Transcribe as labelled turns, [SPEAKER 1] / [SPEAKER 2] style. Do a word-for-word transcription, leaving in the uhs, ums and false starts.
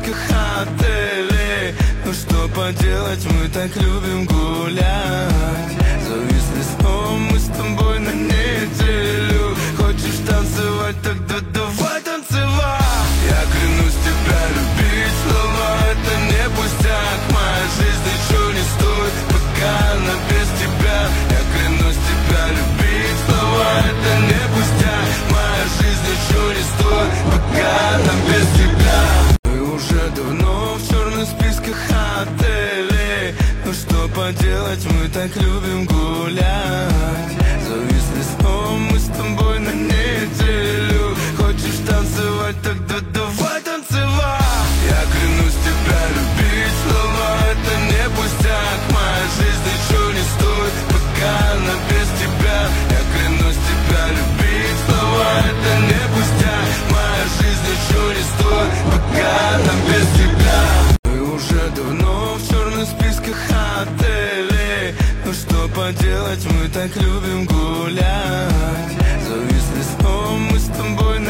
[SPEAKER 1] списках отелей. Ну что поделать, мы так любим гулять. Зависли сном мы с тобой на неделю. Хочешь танцевать, тогда давай танцевать. Я клянусь тебя любить, слова это не пустяк. Моя жизнь ничего не стоит, пока она без тебя. Я клянусь тебя любить, слова это не пустяк. Моя жизнь ничего не стоит, пока она без тебя. Мы уже давно в черных списках отелей. Ну что поделать, мы так любим гулять. Зависли сном мы с тобой на неделю. Хочешь танцевать, тогда давай танцевать. Я клянусь тебя любить, слова это не пустяк. Моя жизнь ничего не стоит, пока она без тебя. Я клянусь тебя любить, слова это не пустяк. Моя жизнь ничего не стоит, пока она без тебя. Мы уже давно в черных списках отелей. Ну что поделать, мы так любим гулять. Зависли сном мы с тобой